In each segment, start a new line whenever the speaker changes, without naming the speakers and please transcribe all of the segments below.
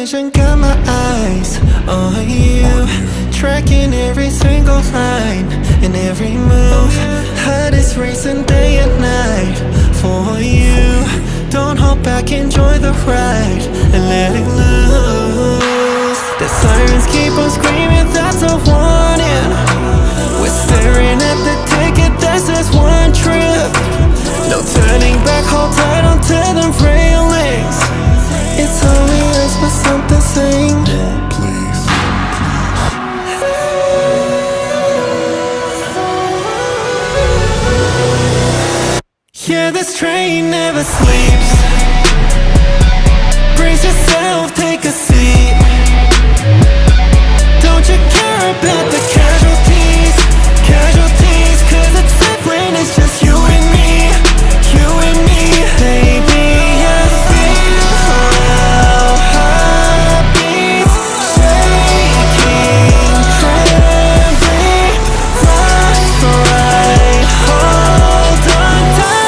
vision, got my eyes on you, tracking every single line and every move. Heart is racing day and night for you. Don't hold back, enjoy the ride and let it loose. The sirens keep on screaming, that's a warning. We're staring at the ticket that says one trip. No turning back, hold tight onto them railings. It's only us, but something saying please. Yeah, this train never sleeps. Brace yourself, take a seat. Don't you care about the casualties? Casualties, cause it's safe when it's just you and me. You and me. Baby, I feel our heartbeats shaking, trembling. Left, right, hold on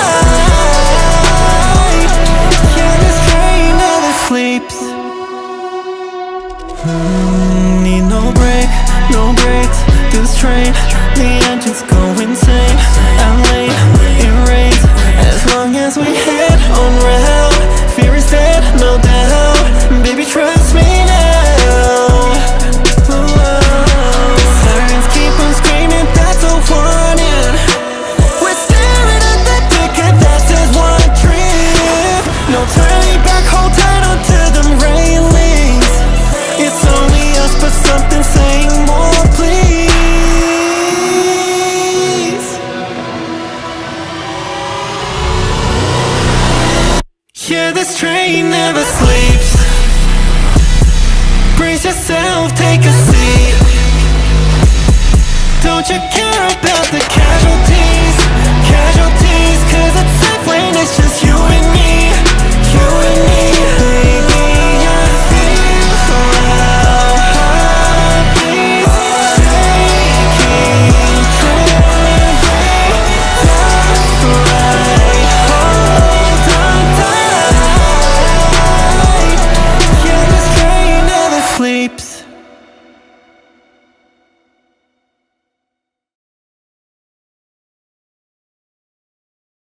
tight. Yeah, this train never sleeps. Need no break, no breaks. This train, the engines go insane. I'm late, it rains. As long as we head on route, fear is dead, no doubt. Baby, trust me now. Sirens keep on screaming, that's a warning. We're staring at the ticket that says one trip. No turning back, hold tight onto them railings. It's only us, but something saying more, please. Yeah, this train never sleeps. Brace yourself, take a seat. Don't you care about the casualties? Casualties, cause it's